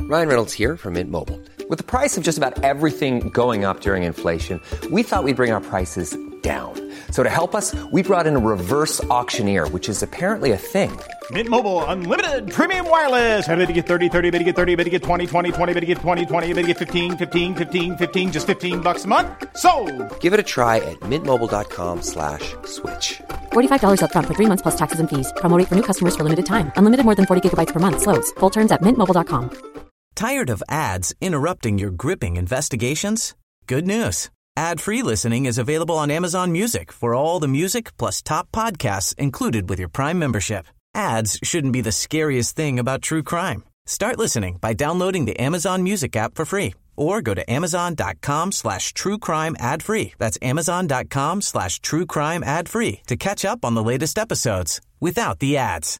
Ryan Reynolds here from Mint Mobile. With the price of just about everything going up during inflation, we thought we'd bring our prices down. So to help us, we brought in a reverse auctioneer, which is apparently a thing. Mint Mobile Unlimited Premium Wireless. How to get 30, 30, bit to get 30, bit to get 20, 20, 20, bit to get 20, 20, bit to get 15, 15, 15, 15, just $15 a month? Sold! Give it a try at mintmobile.com/switch. $45 up front for 3 months plus taxes and fees. Promo rate for new customers for limited time. Unlimited more than 40 gigabytes per month. Slows full terms at mintmobile.com. Tired of ads interrupting your gripping investigations? Good news. Ad-free listening is available on Amazon Music for all the music plus top podcasts included with your Prime membership. Ads shouldn't be the scariest thing about true crime. Start listening by downloading the Amazon Music app for free or go to amazon.com/truecrime ad-free. That's amazon.com/truecrime ad-free to catch up on the latest episodes without the ads.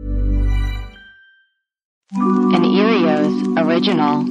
An Erios original.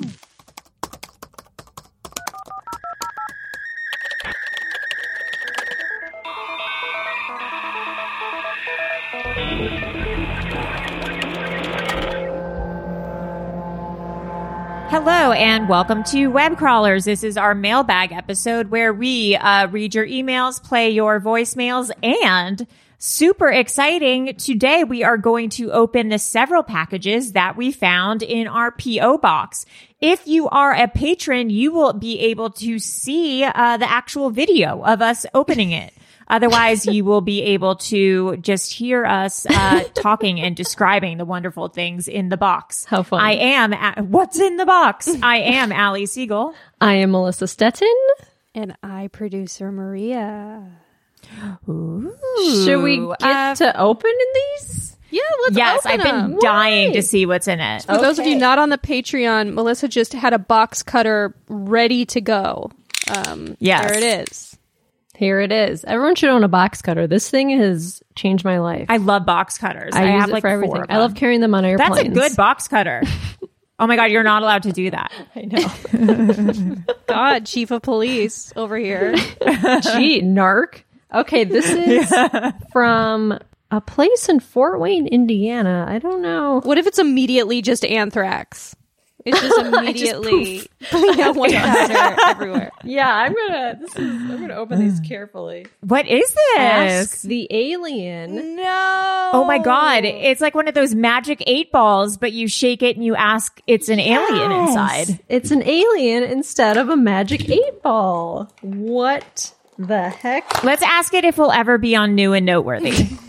Hello and welcome to Web Crawlers. This is our mailbag episode where we read your emails, play your voicemails, and super exciting, today we are going to open the several packages that we found in our P.O. box. If you are a patron, you will be able to see the actual video of us opening it. Otherwise, you will be able to just hear us talking and describing the wonderful things in the box. How fun. What's in the box? I am Allie Siegel. I am Melissa Stettin. And I, producer Maria. Ooh. Should we get to open in these? Yeah, let's Yes, open I've been dying to see what's in it. For those of you not on the Patreon, Melissa just had a box cutter ready to go. Yes. There it is. Here it is. Everyone should own a box cutter. This thing has changed my life. I love box cutters. I use have it like for 4 everything. of them. I love carrying them on airplanes. That's a good box cutter. Oh my God, you're not allowed to do that. I know. God, chief of police over here. Gee, narc. Okay, this is from a place in Fort Wayne, Indiana. I don't know. What if it's immediately just anthrax? It's just immediately one powder everywhere. Yeah, I'm gonna open these carefully. What is this? Ask the alien. No. Oh my God. It's like one of those magic 8 balls, but you shake it and you ask it's an alien inside. It's an alien instead of a magic 8 ball. What the heck? Let's ask it if we'll ever be on New and Noteworthy.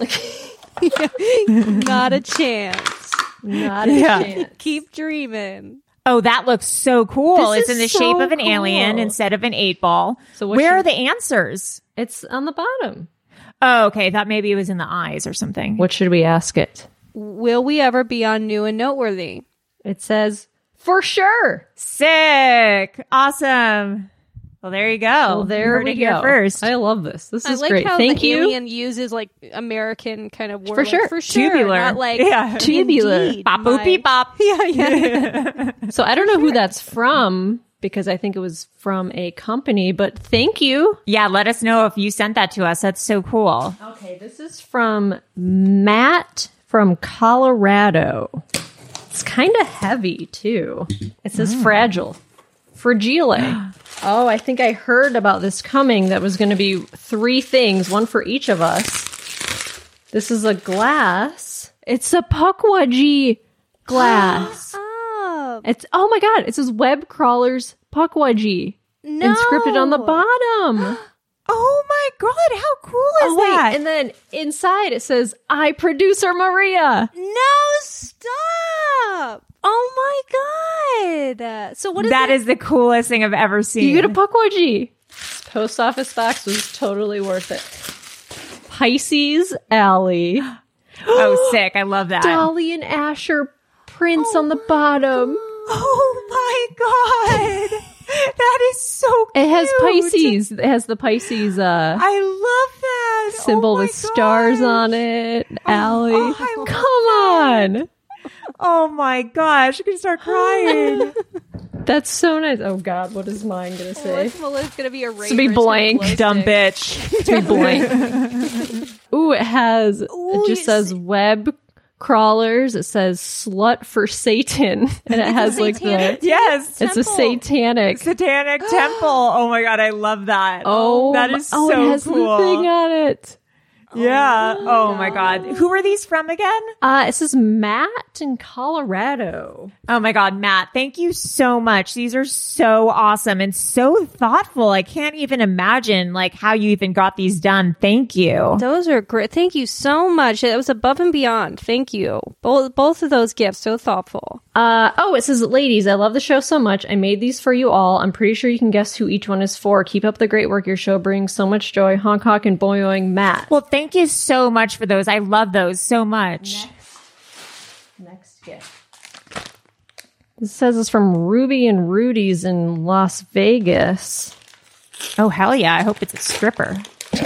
Not a chance. Not a chance. Keep dreaming. Oh, that looks so cool. This It's in the is so shape of an cool. alien instead of an 8 ball. So what where should- are the answers? It's on the bottom. Oh, okay. I thought maybe it was in the eyes or something. What should we ask it? Will we ever be on New and Noteworthy? It says, for sure. Sick. Awesome. Well, there you go. Well, there You heard we it here go. first. I love this. This I is like great. how Thank the you. alien uses like American kind of word. For sure. Like, for sure. Tubular. Not like Yeah. Tubular. indeed, Bop boop my- beep bop. Yeah. So I don't know who that's from because I think it was from a company, but thank you. Yeah, let us know if you sent that to us. That's so cool. Okay, this is from Matt from Colorado. It's kind of heavy too. It says fragile. Fragile. Oh, I think I heard about this coming. That was going to be 3 things, one for each of us. This is a glass. It's a Pukwudgie glass. It's, oh my God, it says Web Crawlers Pukwudgie. No. Inscripted on the bottom. Oh my God, how cool is that? And then inside it says, I, producer Maria. No, stop. Oh my God. So what is That is the coolest thing I've ever seen. You get a Pukwudgie. This post office box was totally worth it. Pisces Alley. Oh, sick. I love that. Dolly and Asher prints on the bottom. Oh my God. That is so cute. It has Pisces. It has the Pisces I love that. symbol Oh my with stars God. on it. Alley. I love Come on. Oh my gosh. I'm going to start crying. That's so nice. Oh God, what is mine going to say? What's Melissa's going to be a It's to be blank. Dumb bitch. To be blank. Ooh, it has, it just says Web crawlers. It says "slut for Satan," and it has like the Yes. it's a satanic. Satanic temple. Oh my God. I love that. Oh, that is so it has cool. the thing on it. Yeah. Oh my God. Who are these from again? It says Matt in Colorado. Oh my God, Matt, thank you so much. These are so awesome and so thoughtful. I can't even imagine like how you even got these done. Thank you. Those are great. Thank you so much. It was above and beyond. Thank you. Both of those gifts, so thoughtful. It says, ladies, I love the show so much. I made these for you all. I'm pretty sure you can guess who each one is for. Keep up the great work. Your show brings so much joy. Honk, honk, and boyoing, Matt. Well, thank you so much for those. I love those so much. Next gift. This says it's from Ruby and Rudy's in Las Vegas. Oh, hell yeah. I hope it's a stripper.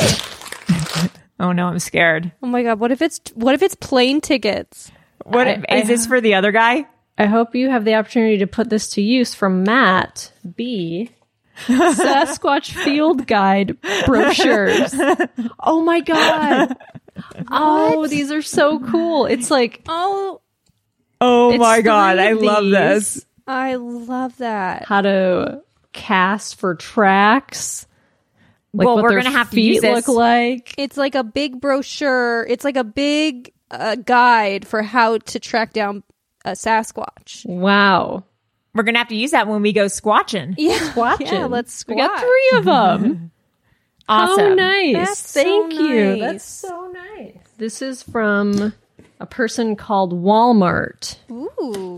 Oh no, I'm scared. Oh my God, what if it's plane tickets? Is this for the other guy? I hope you have the opportunity to put this to use from Matt B. Sasquatch Field Guide brochures. Oh my God. Oh, these are so cool. It's like, Oh, Oh It's my God. three I of love these. this. I love that. how to cast for tracks. Like Well, what we're their gonna have to feet use this. look like. It's like a big brochure. It's like a big guide for how to track down a Sasquatch. Wow. We're going to have to use that when we go squatching. Yeah, Watching. yeah, let's squat. We got 3 of them. Awesome. How nice. That's so Thank you. nice. That's so nice. This is from a person called Walmart. Ooh.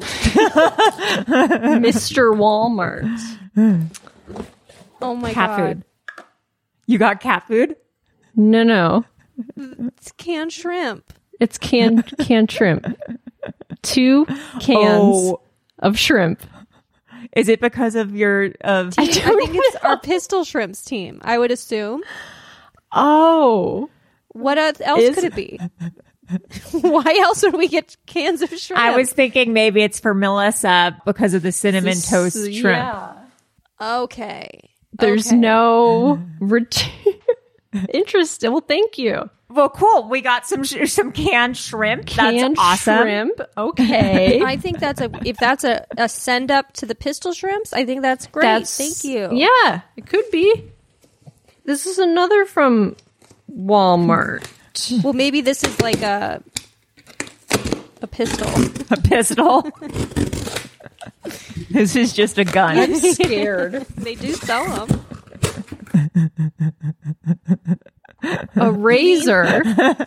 Mr. Walmart. Oh my Cat God. food. You got cat food? No. It's canned shrimp. It's canned shrimp. 2 cans of shrimp. Is it because of your I think it's our pistol shrimps team, I would assume. Oh. What else could it be? Why else would we get cans of shrimp? I was thinking maybe it's for Melissa because of the cinnamon toast shrimp. Yeah. Okay. There's Okay. no interesting. Well, thank you. Well, cool. We got some canned shrimp. Canned That's awesome. shrimp. Okay. I think if that's a send up to the pistol shrimps, I think that's great. Thank you. Yeah, it could be. This is another from Walmart. Well, maybe this is like a pistol. A pistol. This is just a gun. I'm scared. They do sell them. A razor. Are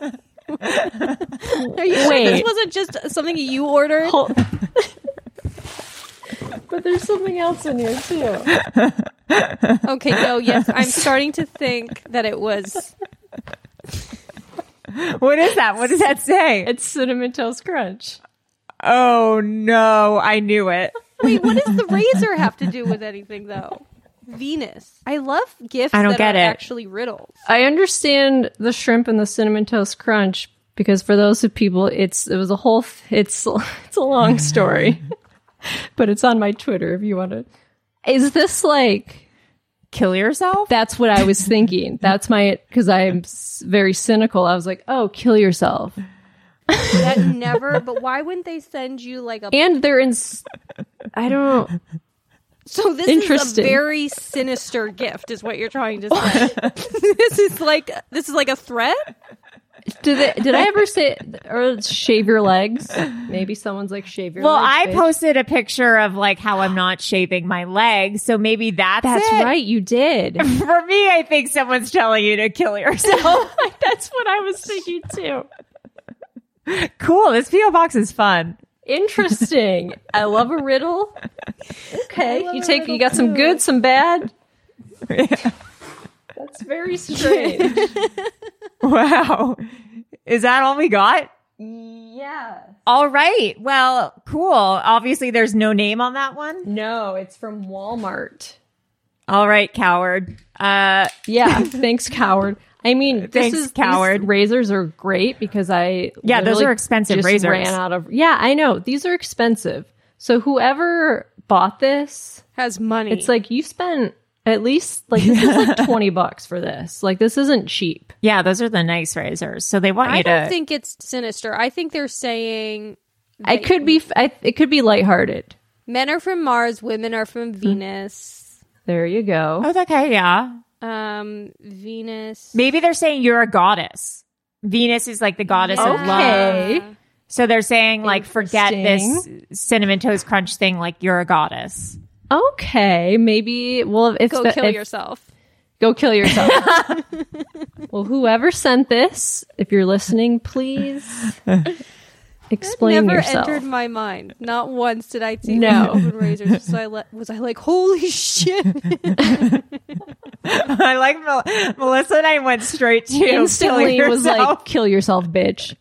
you sure Wait. this wasn't just something you ordered? But there's something else in here too. Okay, no, yes, I'm starting to think that it was. What is that? What does that say? It's Cinnamon Toast Crunch. Oh no, I knew it. Wait, what does the razor have to do with anything, though? Venus. I love gifts I don't that get are it. actually riddles. I understand the shrimp and the Cinnamon Toast Crunch because for those of people, it's a long story, but it's on my Twitter if you want to. Is this like Kill yourself? That's what I was thinking. That's because I'm very cynical. I was like, oh, kill yourself. That never. But why wouldn't they send you like a? And they're in. I don't. So this is a Interesting. very sinister gift, is what you're trying to say. This is like a threat. Did I ever say or shave your legs? Maybe someone's like shave your Well, legs. I bitch. posted a picture of like how I'm not shaving my legs, so maybe that's it. right, you did. For me, I think someone's telling you to kill yourself. That's what I was thinking too. Cool. This PO box is fun. Interesting. I love a riddle. Okay, you got some good, some bad. That's very strange. Wow. Is that all we got? Yeah. All right. Well, cool. Obviously, there's no name on that one. No, it's from Walmart. All right, coward. Yeah, thanks, coward. I mean, Thanks, coward. These razors are great because Yeah, those literally are expensive just razors. Ran out of. Yeah, I know these are expensive. So whoever bought this, Has money. it's like you spent At least, like, this is like $20 for this. Like, this isn't cheap. Yeah, those are the nice razors. So they want you I to. don't think it's sinister. I think they're saying It could be lighthearted. men are from Mars, women are from Venus. There you go. Oh, okay, yeah. Venus. Maybe they're saying you're a goddess. Venus is like the goddess of Okay. love. So they're saying, like, forget this Interesting. Cinnamon Toast Crunch thing. Like, you're a goddess. Okay, maybe. Well, if Go kill yourself. Go kill yourself. Well, whoever sent this, if you're listening, please explain Never yourself. entered my mind. Not once did I see No. open razors. So was I like, holy shit? I like Melissa and I went straight to Instantly kill was yourself. like, kill yourself, bitch.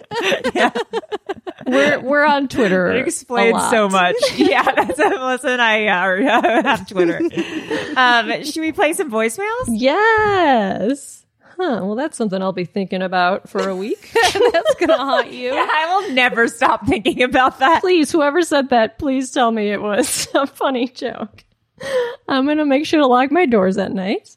We're on Twitter. It explains a lot. so much. Yeah, that's what Melissa and I have Twitter. Should we play some voicemails? Yes. Huh. Well, that's something I'll be thinking about for a week. That's gonna haunt you. I will never stop thinking about that. Please, whoever said that, please tell me it was a funny joke. I'm going to make sure to lock my doors at night.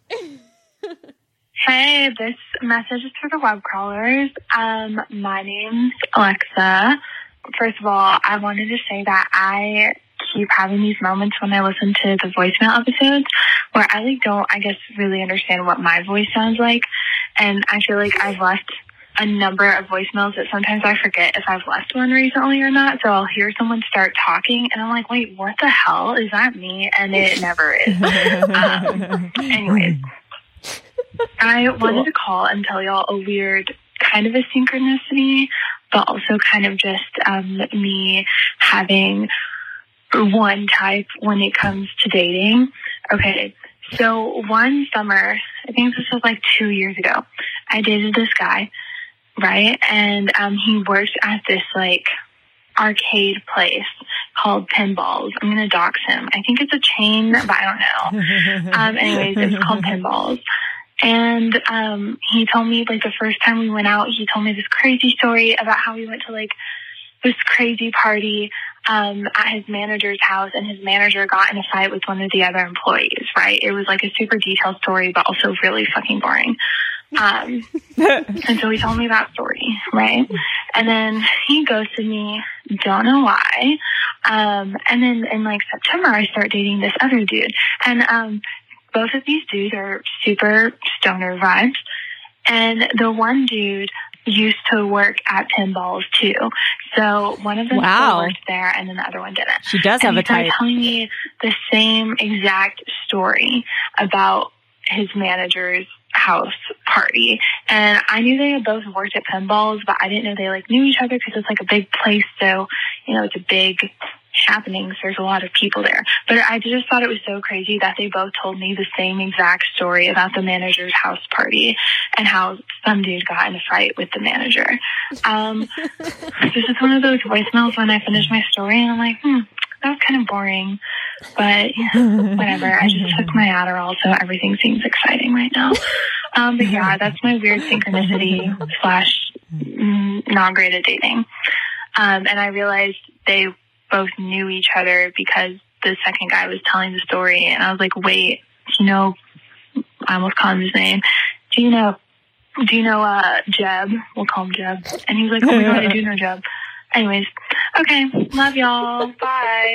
Hey, this message is for the web crawlers. My name's Alexa. First of all, I wanted to say that I keep having these moments when I listen to the voicemail episodes where I don't, I guess, really understand what my voice sounds like. And I feel like I've left a number of voicemails that sometimes I forget if I've left one recently or not. So I'll hear someone start talking and I'm like, wait, what the hell? Is that me? And it never is. Anyways, I wanted to call and tell y'all a weird kind of a synchronicity, but also kind of just me having one type when it comes to dating. Okay, so one summer, I think this was like 2 years ago, I dated this guy, right? And he worked at this like arcade place called Pinballs. I'm going to dox him. I think it's a chain, but I don't know. Anyways, it's called Pinballs. And he told me, like, the first time we went out, he told me this crazy story about how we went to, like, this crazy party at his manager's house, and his manager got in a fight with one of the other employees, right? It was, like, a super detailed story, but also really fucking boring. And so he told me that story, right? And then he ghosted me, don't know why. And then in, like, September, I start dating this other dude. And both of these dudes are super stoner vibes. And the one dude used to work at Pinballs too. So one of them still worked there and then the other one didn't. She does have a type. He started telling me the same exact story about his manager's house party. And I knew they had both worked at Pinballs, but I didn't know they like knew each other because it's like a big place. So, you know, it's a big happenings. There's a lot of people there. But I just thought it was so crazy that they both told me the same exact story about the manager's house party and how some dude got in a fight with the manager. This is one of those voicemails when I finish my story and I'm like, that was kind of boring. But whatever. I just took my Adderall, so everything seems exciting right now. But yeah, that's my weird synchronicity / not great at dating. And I realized they both knew each other because the second guy was telling the story, and I was like, wait, you know, I almost called him his name. Do you know Jeb? We'll call him Jeb. And he was like, oh my God, I do know Jeb. Anyways, okay, love y'all. Bye.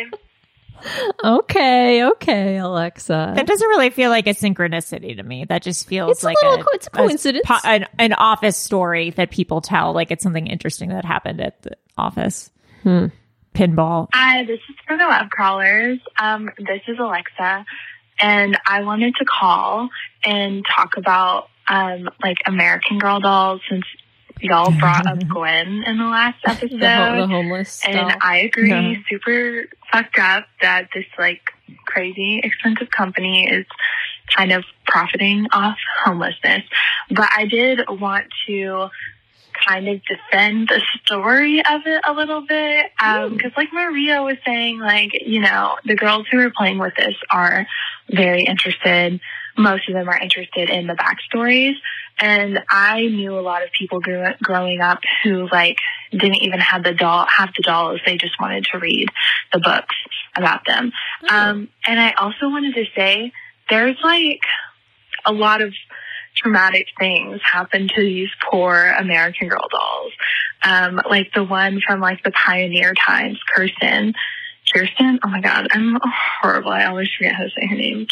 Okay, Alexa. That doesn't really feel like a synchronicity to me. That just feels It's like it's a coincidence. an office story that people tell. Like it's something interesting that happened at the office. Pinball. Hi, this is for the web crawlers. This is Alexa, and I wanted to call and talk about like American Girl dolls since y'all brought up Gwen in the last episode. the homeless and doll. I agree, super fucked up that this like crazy expensive company is kind of profiting off homelessness. But I did want to kind of defend the story of it a little bit. Because like Maria was saying, like, you know, the girls who are playing with this are very interested. Most of them are interested in the backstories. And I knew a lot of people growing up who like didn't even have the dolls. They just wanted to read the books about them. And I also wanted to say there's like a lot of traumatic things happen to these poor American Girl dolls. Like the one from like the pioneer times, Kirsten. Oh my God, I'm horrible. I always forget how to say her name.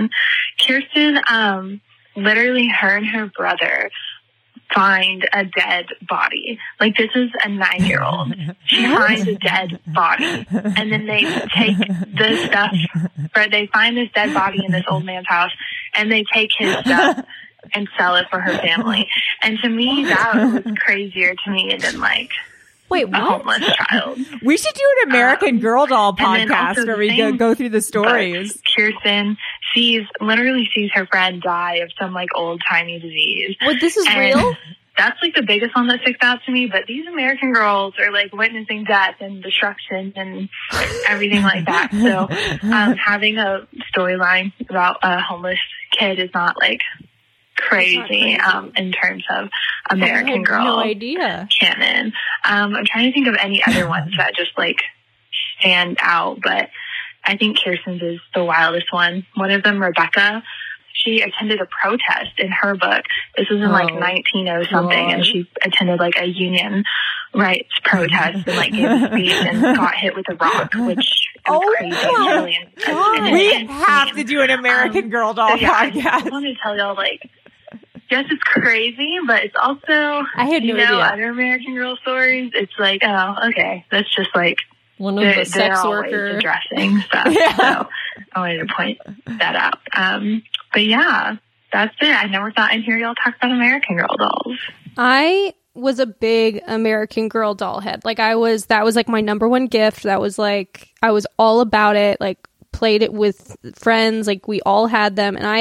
Kirsten, literally her and her brother find a dead body. Like, this is a 9-year-old. She finds a dead body. And then they take the stuff, or they find this dead body in this old man's house, and they take his stuff and sell it for her family. And to me, that was crazier to me than like a homeless child. We should do an American Girl doll podcast where we go through the stories. Kirsten literally sees her friend die of some like old timey disease. Well, this is real? That's like the biggest one that sticks out to me. But these American girls are like witnessing death and destruction and everything like that. So having a storyline about a homeless kid is not like crazy in terms of American Girl no idea. canon. I'm trying to think of any other ones that just like stand out, but I think Kirsten's is the wildest one. One of them, Rebecca, she attended a protest in her book. This was in like 1900-something, and she attended like a union rights protest and like gave a speech and got hit with a rock, which is crazy. Really we have to do an American Girl doll podcast. I want to tell y'all, like, yes, it's crazy, but it's also, I had no idea. Other American Girl stories, it's like, oh, okay, that's just like one of the sex worker addressing stuff. So I wanted to point that out. But yeah, that's it. I never thought I'd hear y'all talk about American Girl dolls. I was a big American Girl doll head. Like that was like my number one gift. That was like, I was all about it, like played it with friends. Like we all had them. And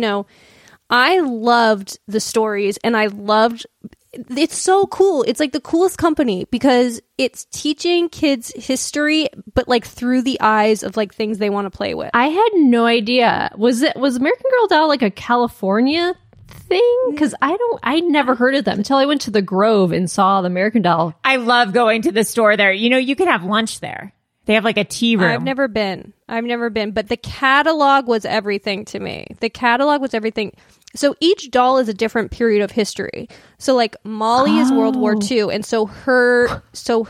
I loved the stories, and it's so cool. It's like the coolest company because it's teaching kids history, but like through the eyes of like things they want to play with. I had no idea. Was American Girl doll like a California thing? Because I never heard of them until I went to the Grove and saw the American Doll. I love going to the store there. You can have lunch there. They have like a tea room. I've never been, but the catalog was everything to me. The catalog was everything. So each doll is a different period of history. So like Molly is World War II. And so her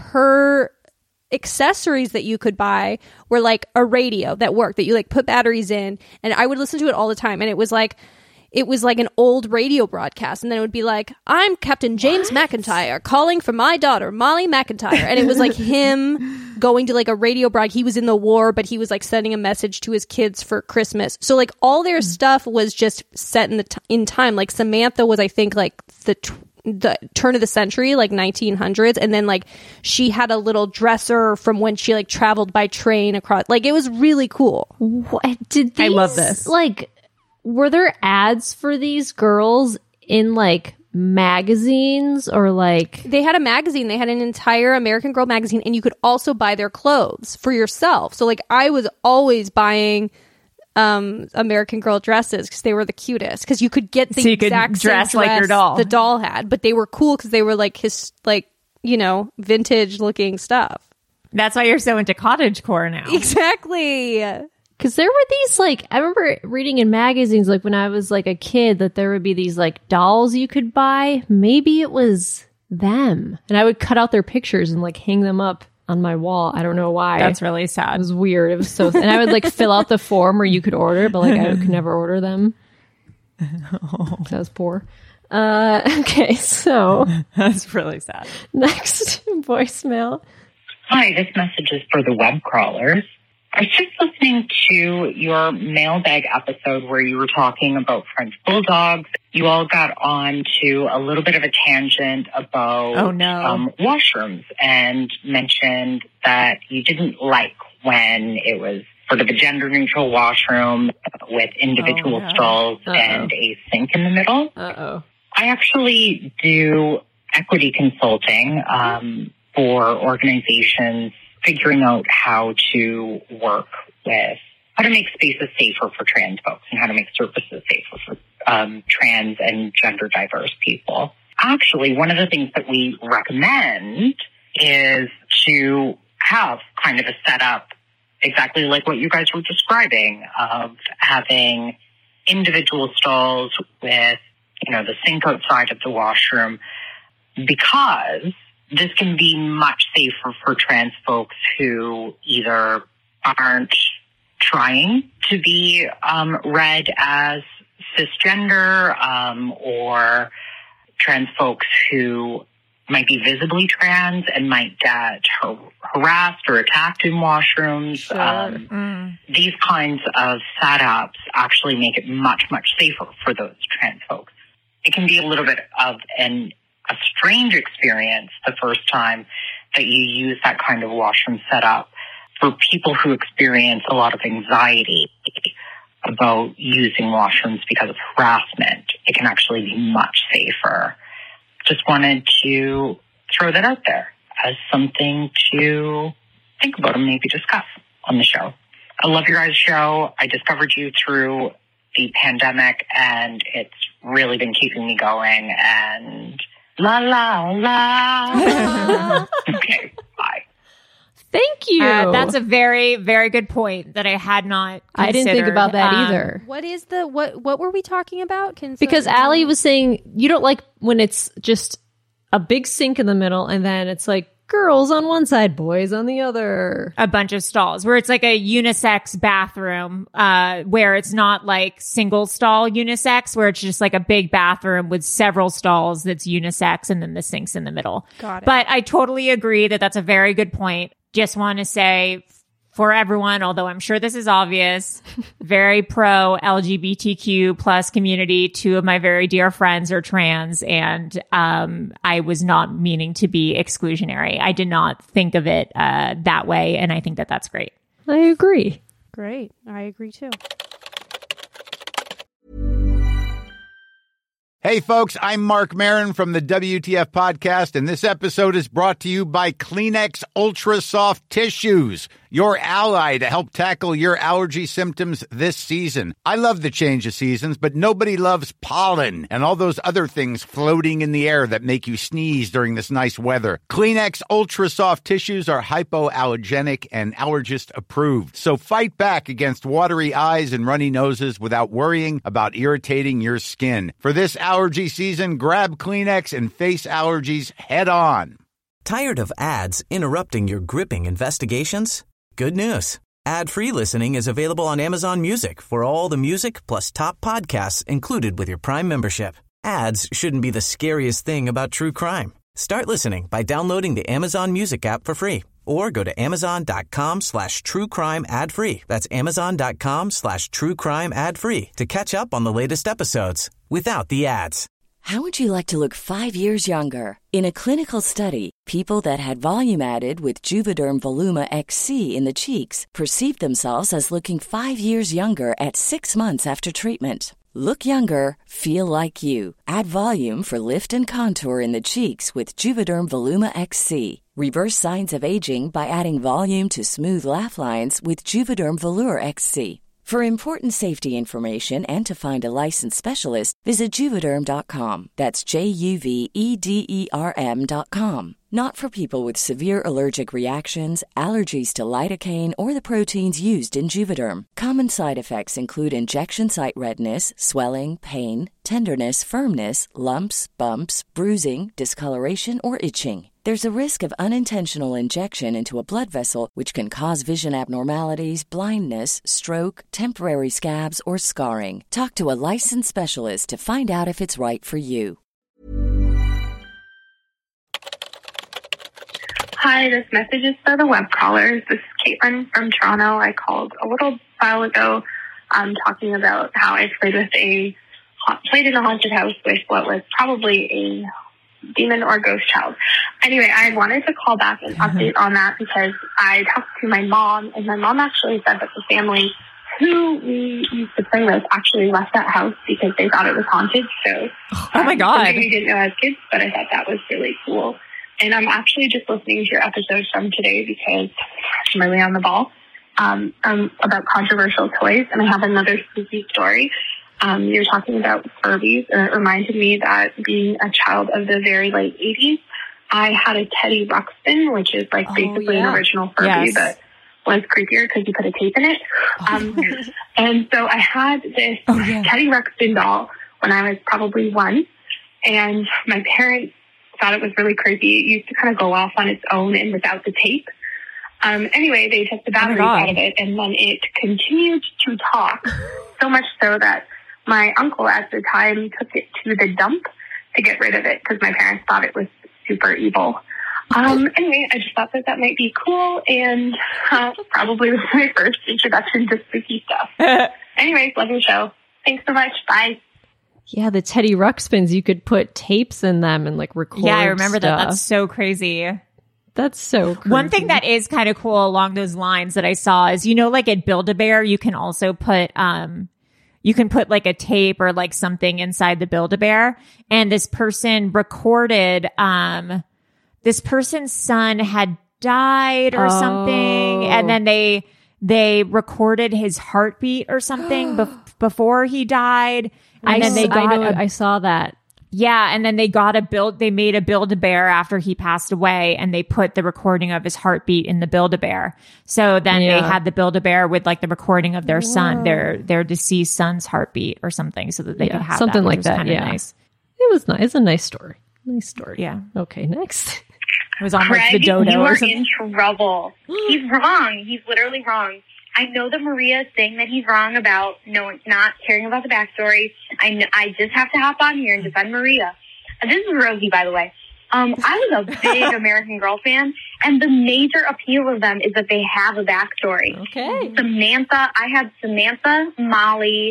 accessories that you could buy were like a radio that worked, that you like put batteries in. And I would listen to it all the time. And it was like an old radio broadcast. And then it would be like, I'm Captain James McIntyre calling for my daughter, Molly McIntyre. And it was like him going to like a radio broadcast. He was in the war, but he was like sending a message to his kids for Christmas. So like all their stuff was just set in time. Like Samantha was, I think, like the turn of the century, like 1900s. And then like she had a little dresser from when she like traveled by train across. Like it was really cool. What did these, I love this. Like, were there ads for these girls in like magazines or like? They had a magazine. They had an entire American Girl magazine, and you could also buy their clothes for yourself. So like I was always buying American Girl dresses because they were the cutest, because you could get the exact dress same dress like your doll. The doll had, but they were cool because they were like vintage looking stuff. That's why you're so into cottagecore now. Exactly. Because there were these, like, I remember reading in magazines, like, when I was, like, a kid, that there would be these, like, dolls you could buy. Maybe it was them. And I would cut out their pictures and, like, hang them up on my wall. I don't know why. That's really sad. It was weird. It was so... And I would, like, fill out the form where you could order, but, like, I could never order them. I was poor. Okay, so... That's really sad. Next voicemail. Hi, this message is for the web crawlers. I was just listening to your mailbag episode where you were talking about French bulldogs. You all got on to a little bit of a tangent about washrooms, and mentioned that you didn't like when it was sort of a gender-neutral washroom with individual stalls and a sink in the middle. I actually do equity consulting for organizations figuring out how to work with how to make spaces safer for trans folks and how to make services safer for trans and gender diverse people. Actually, one of the things that we recommend is to have kind of a setup exactly like what you guys were describing, of having individual stalls with, the sink outside of the washroom, because this can be much safer for trans folks who either aren't trying to be read as cisgender, or trans folks who might be visibly trans and might get harassed or attacked in washrooms. Sure. These kinds of setups actually make it much, much safer for those trans folks. It can be a little bit of a strange experience the first time that you use that kind of washroom setup. For people who experience a lot of anxiety about using washrooms because of harassment, it can actually be much safer. Just wanted to throw that out there as something to think about and maybe discuss on the show. I love your guys' show. I discovered you through the pandemic, and it's really been keeping me going. And la, la, la. Okay, bye. Thank you. That's a very, very good point that I had not considered. I didn't think about that either. What is what were we talking about? Because Allie was saying you don't like when it's just a big sink in the middle and then it's like girls on one side, boys on the other. A bunch of stalls where it's like a unisex bathroom, where it's not like single stall unisex, where it's just like a big bathroom with several stalls that's unisex and then the sink's in the middle. Got it. But I totally agree that that's a very good point. Just want to say for everyone, although I'm sure this is obvious, very pro LGBTQ plus community. Two of my very dear friends are trans, and I was not meaning to be exclusionary. I did not think of it that way, and I think that that's great. I agree. Great. I agree too. Hey, folks, I'm Mark Maron from the WTF Podcast, and this episode is brought to you by Kleenex Ultra Soft Tissues, your ally to help tackle your allergy symptoms this season. I love the change of seasons, but nobody loves pollen and all those other things floating in the air that make you sneeze during this nice weather. Kleenex Ultra Soft Tissues are hypoallergenic and allergist approved, so fight back against watery eyes and runny noses without worrying about irritating your skin. For this allergy season, grab Kleenex and face allergies head on. Tired of ads interrupting your gripping investigations? Good news. Ad-free listening is available on Amazon Music for all the music plus top podcasts included with your Prime membership. Ads shouldn't be the scariest thing about true crime. Start listening by downloading the Amazon Music app for free or go to amazon.com/truecrime ad-free. That's amazon.com/truecrime ad-free to catch up on the latest episodes without the ads. How would you like to look 5 years younger? In a clinical study, people that had volume added with Juvederm Voluma XC in the cheeks perceived themselves as looking 5 years younger at 6 months after treatment. Look younger, feel like you. Add volume for lift and contour in the cheeks with Juvederm Voluma XC. Reverse signs of aging by adding volume to smooth laugh lines with Juvederm Volure XC. For important safety information and to find a licensed specialist, visit Juvederm.com. That's JUVEDERM.com. Not for people with severe allergic reactions, allergies to lidocaine, or the proteins used in Juvederm. Common side effects include injection site redness, swelling, pain, tenderness, firmness, lumps, bumps, bruising, discoloration, or itching. There's a risk of unintentional injection into a blood vessel, which can cause vision abnormalities, blindness, stroke, temporary scabs, or scarring. Talk to a licensed specialist to find out if it's right for you. Hi, this message is for the web crawlers. This is Caitlin from Toronto. I called a little while ago talking about how I played in a haunted house with what was probably a demon or ghost child. Anyway, I wanted to call back and update on that because I talked to my mom, and my mom actually said that the family who we used to play with actually left that house because they thought it was haunted. So, oh my God. Something we didn't know as kids, but I thought that was really cool. And I'm actually just listening to your episode from today because I'm really on the ball about controversial toys, and I have another spooky story. You're talking about Furbies, and it reminded me that being a child of the very late 80s, I had a Teddy Ruxpin, which is like basically an original Furby, but was creepier because you put a tape in it. And so I had this Teddy Ruxpin doll when I was probably 1, and my parents thought it was really creepy. It used to kind of go off on its own and without the tape. Anyway, they took the batteries out of it, and then it continued to talk, so much so that my uncle at the time took it to the dump to get rid of it because my parents thought it was super evil. Anyway, I just thought that might be cool, and probably was my first introduction to spooky stuff. Anyways, love your show. Thanks so much. Bye. Yeah, the Teddy Ruxpins, you could put tapes in them and like record. Yeah, I remember stuff. that. That's so crazy. That's so creepy. One thing that is kind of cool along those lines that I saw is, like at Build-A-Bear, you can also put, like a tape or like something inside the Build-A-Bear. And this person recorded, this person's son had died or something. And then they recorded his heartbeat or something before he died. And then I saw that. Yeah, and then they made a Build-A-Bear after he passed away, and they put the recording of his heartbeat in the Build-A-Bear. So then they had the Build-A-Bear with like the recording of their son, their deceased son's heartbeat or something, so that they could have something that, like that. Yeah, nice. It was nice. It's a nice story. Nice story. Yeah. Okay, next. It was on Craig, like the dodo you or are something. in trouble. He's wrong. He's literally wrong. I know that Maria is saying that he's wrong about not caring about the backstory. I just have to hop on here and defend Maria. This is Rosie, by the way. I was a big American Girl fan, and the major appeal of them is that they have a backstory. Okay. I had Samantha, Molly,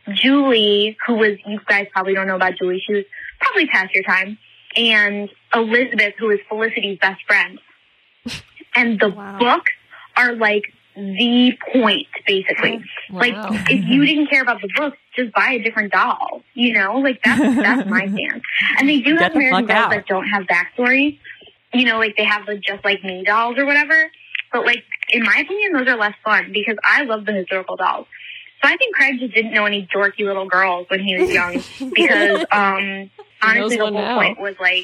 Julie, who was, you guys probably don't know about Julie, she was probably past your time, and Elizabeth, who is Felicity's best friend. And the books are like the point, basically. Wow. Like, if you didn't care about the books, just buy a different doll. Like that's my stance. And they do have American Girls that don't have backstory. Like they have the Just Like Me dolls or whatever. But like, in my opinion, those are less fun because I love the historical dolls. So I think Craig just didn't know any dorky little girls when he was young because, honestly, the whole point was like,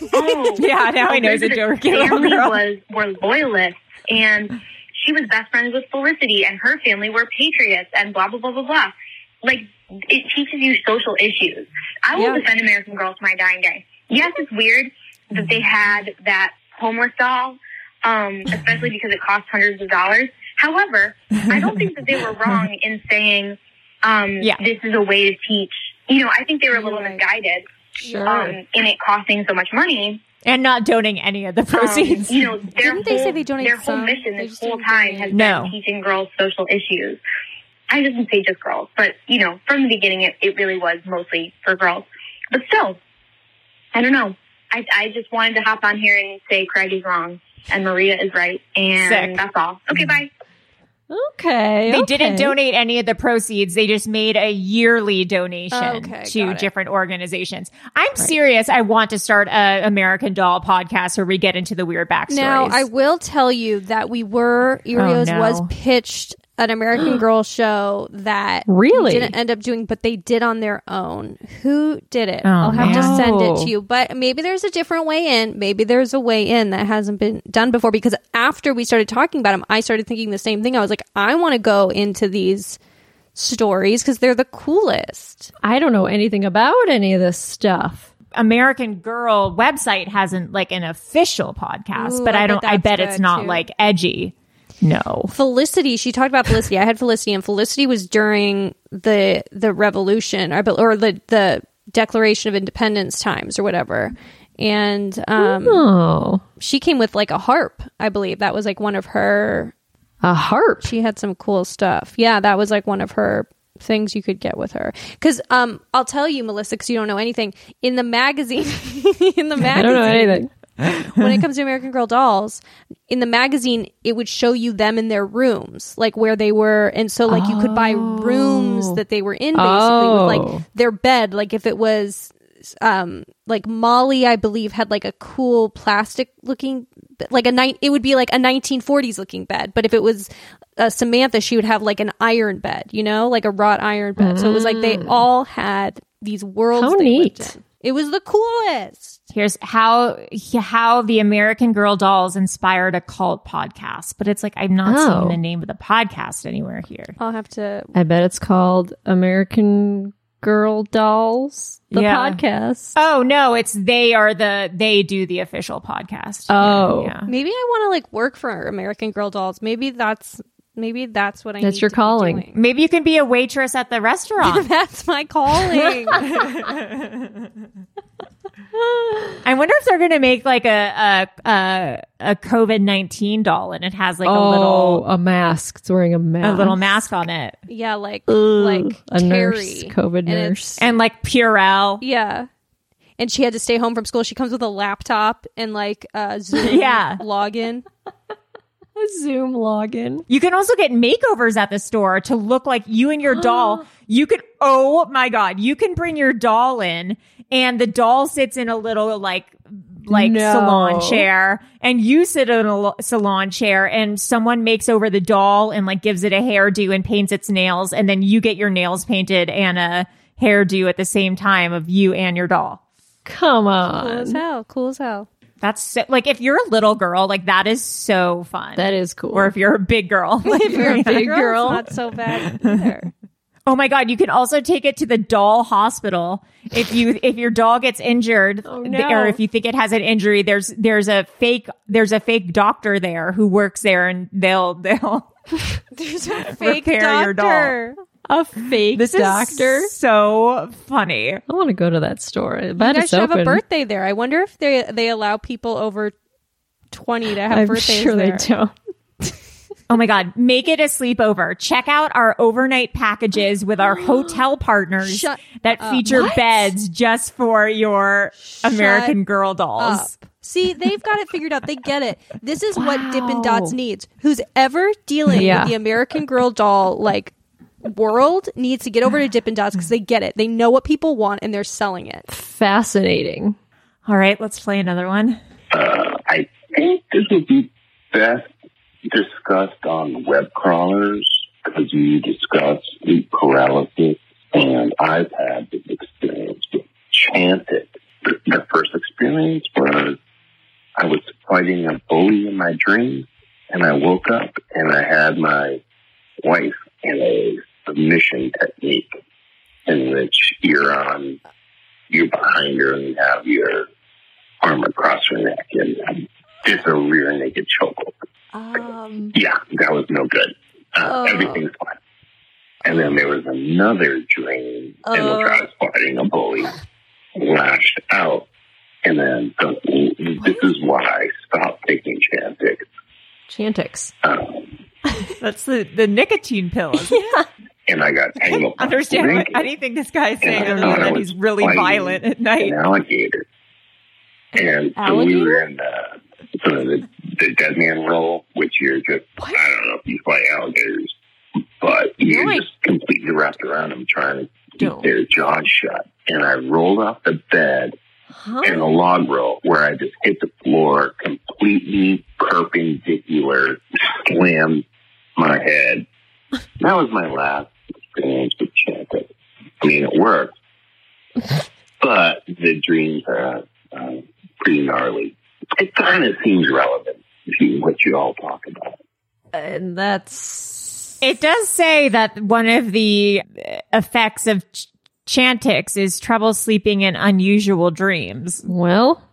yeah, now he knows a dorky little girl. Were loyalists, and she was best friends with Felicity, and her family were patriots, and blah, blah, blah, blah, blah. Like, it teaches you social issues. I will defend American Girl to my dying day. Yes, it's weird that they had that homeless doll, especially because it cost hundreds of dollars. However, I don't think that they were wrong in saying this is a way to teach. I think they were a little misguided in it costing so much money. And not donating any of the proceeds. Didn't they say they donate their whole mission this whole time has been teaching girls social issues. I didn't say just girls, but, from the beginning, it really was mostly for girls. But still, I don't know. I just wanted to hop on here and say Craig is wrong and Maria is right. And that's all. Okay, bye. Okay. They didn't donate any of the proceeds. They just made a yearly donation to different organizations. I'm serious. I want to start a American Doll podcast where we get into the weird backstories. Now, I will tell you that Erios was pitched an American Girl show that didn't end up doing, but they did on their own. Who did it? I'll have to send it to you. But maybe there's a different way in. Maybe there's a way in that hasn't been done before. Because after we started talking about them, I started thinking the same thing. I was like, I want to go into these stories because they're the coolest. I don't know anything about any of this stuff. American Girl website hasn't like an official podcast, but I bet it's not like edgy. No. Felicity, she talked about Felicity. I had Felicity, and Felicity was during the revolution or the Declaration of Independence times or whatever. And she came with like a harp, I believe. That was like one of her... A harp? She had some cool stuff. Yeah, that was like one of her things you could get with her. Because I'll tell you, Melissa, because you don't know anything. In the magazine... I don't know anything. When it comes to American Girl dolls, in the magazine, it would show you them in their rooms, like where they were. And so like you could buy rooms that they were in basically with like their bed. Like if it was like Molly, I believe, had like a cool plastic looking, like it would be like a 1940s looking bed. But if it was Samantha, she would have like an iron bed, like a wrought iron bed. So it was like they all had these worlds. How neat. It was the coolest. Here's how the American Girl dolls inspired a cult podcast. But it's like, I'm not seeing the name of the podcast anywhere here. I'll have to. I bet it's called American Girl Dolls, the podcast. Oh, no, it's they do the official podcast. Oh. Yeah. Maybe I want to like work for American Girl Dolls. Maybe that's what I need. That's your to calling. Be doing. Maybe you can be a waitress at the restaurant. That's my calling. I wonder if they're going to make like a COVID-19 doll, and it has like a mask. It's wearing a mask. A little mask on it. Yeah, like a Terry, nurse, COVID nurse, and like Purell. Yeah, and she had to stay home from school. She comes with a laptop and like Zoom login. A Zoom login. You can also get makeovers at the store to look like you and your doll. You could, oh my God, you can bring your doll in, and the doll sits in a little like salon chair, and you sit in a salon chair, and someone makes over the doll and like gives it a hairdo and paints its nails, and then you get your nails painted and a hairdo at the same time of you and your doll. Come on. Cool as hell. That's so, like, if you're a little girl, like, that is so fun. That is cool. Or if you're a big girl. Like, if you're a big girl, it's not so bad either. Oh my God, you can also take it to the doll hospital. If your doll gets injured, or if you think it has an injury, there's a fake doctor there who works there, and they'll there's a fake repair doctor. your doll. A fake doctor? Is so funny. I want to go to that store. I You bet guys it's should open. have a birthday there. I wonder if they allow people over 20 to have I'm birthdays sure there. they don't. Oh my God, make it a sleepover. Check out our overnight packages with our hotel partners that feature beds just for your American Girl dolls. See, they've got it figured out. They get it. This is what Dippin' Dots needs. Who's ever dealing with the American Girl doll like world needs to get over to Dippin' Dots, because they get it. They know what people want, and they're selling it. Fascinating. All right, let's play another one. I think this would be best discussed on web crawlers, because you discussed sleep paralysis, and I've had this experience with Chantix. The first experience was I was fighting a bully in my dream, and I woke up and I had my wife in a submission technique in which you're behind her and you have your arm across her neck, and it's a rear naked chokehold. Yeah, that was no good. Everything's fine. And then there was another dream in which I was fighting a bully, lashed out, and then this is why I stopped taking Chantix. Chantix. That's the nicotine pills. Yeah. And I got tangled. Understand anything this guy's saying other than that he's really violent at night. An alligator. And so we were in the dead man role, which you're just, I don't know if you fight alligators, but you're just completely wrapped around them trying to keep their jaws shut. And I rolled off the bed in a log roll where I just hit the floor, completely perpendicular, slammed my head. That was my last experience with Chantix. I mean, it worked, but the dreams are pretty gnarly. It kind of seems relevant to what you all talk about. And it does say that one of the effects of Chantix is trouble sleeping in unusual dreams. Well,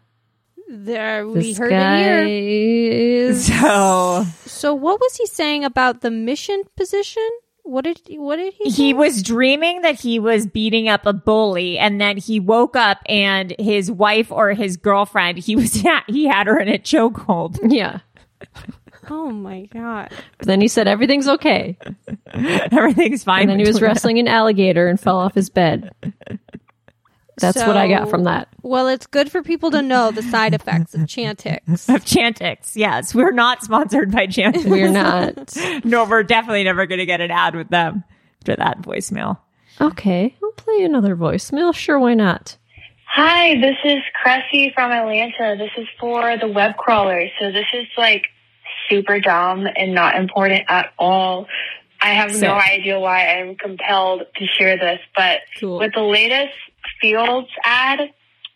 we heard it here. So what was he saying about the mission position? What did he say? He was dreaming that he was beating up a bully, and then he woke up and his wife or his girlfriend, he had her in a chokehold. Yeah. Oh my God. But then he said everything's okay. Everything's fine. And then he was wrestling an alligator and fell off his bed. That's what I got from that. Well, it's good for people to know the side effects of Chantix. Of Chantix, yes. We're not sponsored by Chantix. We're not. No, we're definitely never going to get an ad with them for that voicemail. Okay, I'll play another voicemail. Sure, why not? Hi, this is Cressy from Atlanta. This is for the web crawlers. So this is like super dumb and not important at all. I have no idea why I'm compelled to share this, but with the latest Fields ad,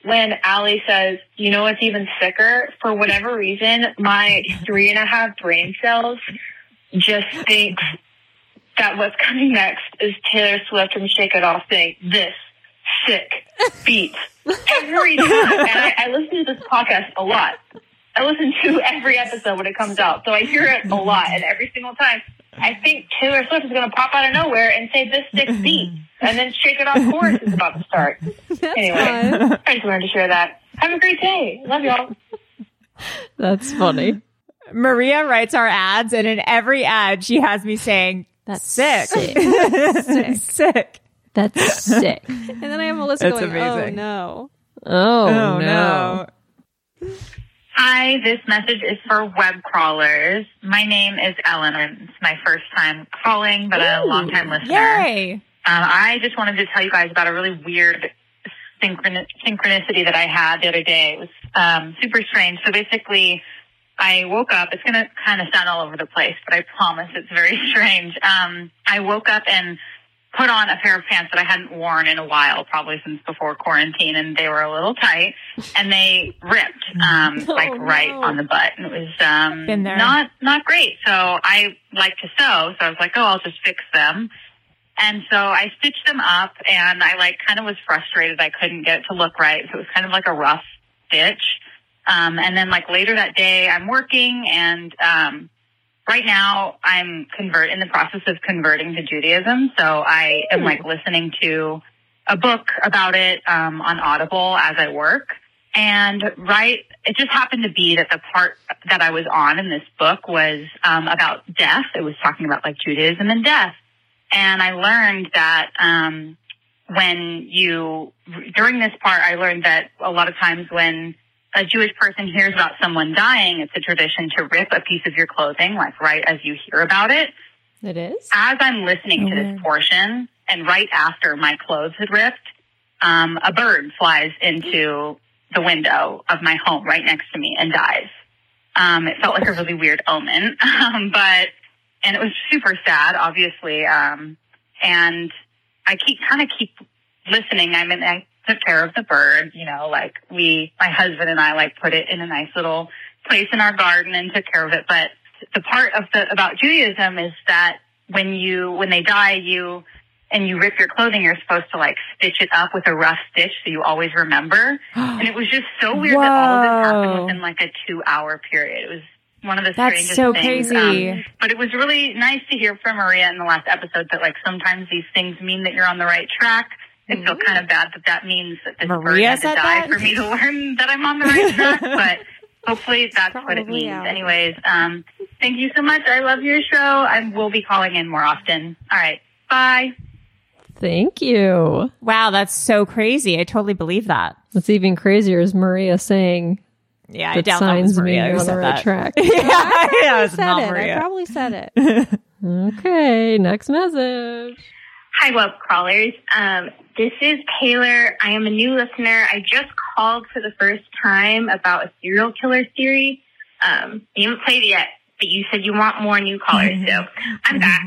when Allie says, you know what's even sicker? For whatever reason, my 3.5 brain cells just thinks that what's coming next is Taylor Swift from Shake It Off saying, this sick beat. Every time. And I listen to this podcast a lot. I listen to every episode when it comes out. So I hear it a lot. And every single time, I think Taylor Swift is going to pop out of nowhere and say, this sick beat. And then Shake It Off chorus is about to start. Anyway, I just wanted to share that. Have a great day. Love y'all. That's funny. Maria writes our ads, and in every ad, she has me saying, that's sick. Sick. Sick. That's sick. And then I have Melissa That's going, amazing. oh, no. Oh, no. Hi, this message is for web crawlers. My name is Ellen, and it's my first time calling, but a long-time listener. Yay! I just wanted to tell you guys about a really weird synchronicity that I had the other day. It was super strange. So basically, I woke up. It's going to kind of sound all over the place, but I promise it's very strange. I woke up and put on a pair of pants that I hadn't worn in a while, probably since before quarantine, and they were a little tight, and they ripped, right on the butt. And it was not great. So I like to sew, so I was like, I'll just fix them. And so I stitched them up, and I kind of was frustrated I couldn't get it to look right. So it was kind of like a rough stitch. And then later that day, I'm working, and right now, I'm in the process of converting to Judaism. So I am listening to a book about it on Audible as I work. And it just happened to be that the part that I was on in this book was about death. It was talking about Judaism and death. And I learned that during this part, I learned that a lot of times when a Jewish person hears about someone dying, it's a tradition to rip a piece of your clothing, right as you hear about it. It is? As I'm listening to this portion, and right after my clothes had ripped, a bird flies into the window of my home right next to me and dies. It felt like a really weird omen, and it was super sad, obviously. And I keep listening. I took care of the bird, my husband and I put it in a nice little place in our garden and took care of it. But the part about Judaism is that when they die, and you rip your clothing, you're supposed to stitch it up with a rough stitch so you always remember. And it was just so weird that all of this happened within a 2-hour period. It was one of the strangest so things. Crazy. But it was really nice to hear from Maria in the last episode that sometimes these things mean that you're on the right track. I feel kind of bad that means that this bird had to die for me to learn that I'm on the right track, but hopefully that's what it means. Out. Anyways, thank you so much. I love your show. I will be calling in more often. All right. Bye. Thank you. Wow, that's so crazy. I totally believe that. What's even crazier is Maria saying, yeah, I that doubt that signs was Maria me who on the said right that. track. Yeah, it's not I Maria. probably said it. Okay, next message. Hi, web crawlers. This is Taylor. I am a new listener. I just called for the first time about a serial killer theory. You haven't played it yet, but you said you want more new callers, so I'm back.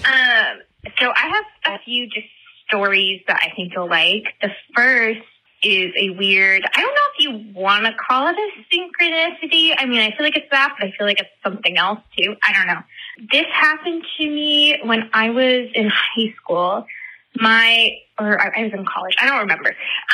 So I have a few just stories that I think you'll like. The first is a weird, I don't know if you want to call it a synchronicity. I mean, I feel like it's that, but I feel like it's something else too. I don't know. This happened to me when I was in high school. I was in college. I don't remember.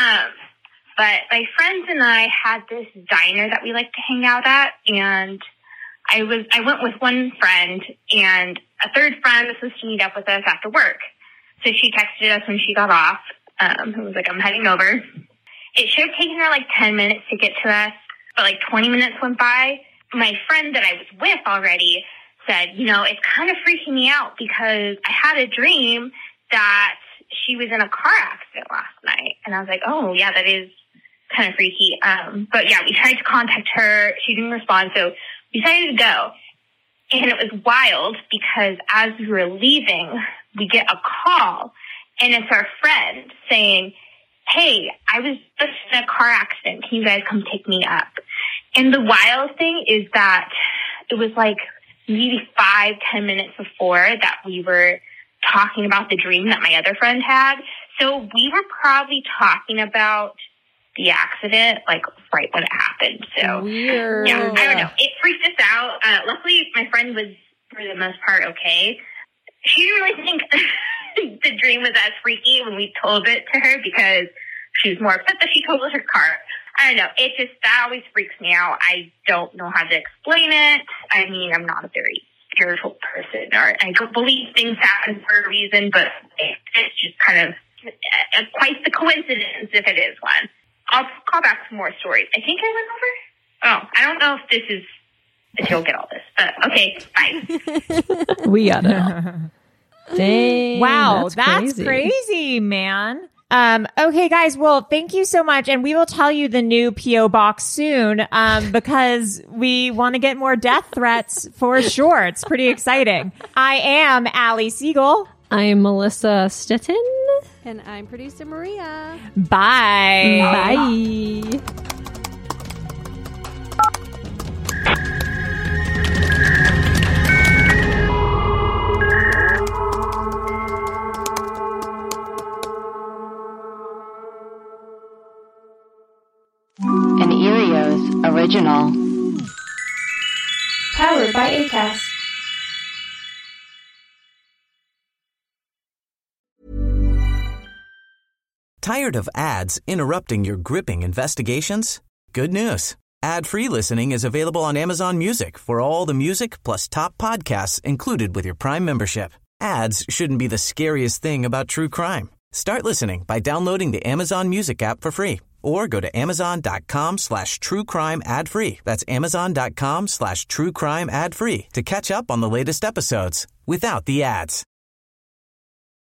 But my friends and I had this diner that we like to hang out at, and I went with one friend, and a third friend was supposed to meet up with us after work. So she texted us when she got off. It was like, I'm heading over. It should have taken her 10 minutes to get to us, but 20 minutes went by. My friend that I was with already said, it's kind of freaking me out because I had a dream that she was in a car accident last night. And I was like, oh, yeah, that is kind of freaky. But yeah, we tried to contact her. She didn't respond. So we decided to go. And it was wild because as we were leaving, we get a call, and it's our friend saying, hey, I was just in a car accident. Can you guys come pick me up? And the wild thing is that it was maybe 5-10 minutes before that we were talking about the dream that my other friend had. So we were probably talking about the accident, like right when it happened. So weird. Yeah, I don't know. It freaked us out. Luckily, my friend was for the most part okay. She didn't really think the dream was as freaky when we told it to her because she was more upset that she totaled her car. I don't know. That always freaks me out. I don't know how to explain it. I mean, I'm not a very spiritual person, or I don't believe things happen for a reason, but it's just kind of quite the coincidence if it is one. I'll call back some more stories. I think I went over. Oh, I don't know if you'll get all this, but okay, bye. We got it. Dang. Wow, that's crazy, man. Okay, guys. Well, thank you so much. And we will tell you the new P.O. box soon, because we want to get more death threats for sure. It's pretty exciting. I am Allie Siegel. I'm Melissa Stettin. And I'm producer Maria. Bye. Bye. An Erios original. Powered by Acast. Tired of ads interrupting your gripping investigations? Good news. Ad-free listening is available on Amazon Music for all the music plus top podcasts included with your Prime membership. Ads shouldn't be the scariest thing about true crime. Start listening by downloading the Amazon Music app for free or go to amazon.com/truecrime ad-free. That's amazon.com/truecrime ad-free to catch up on the latest episodes without the ads.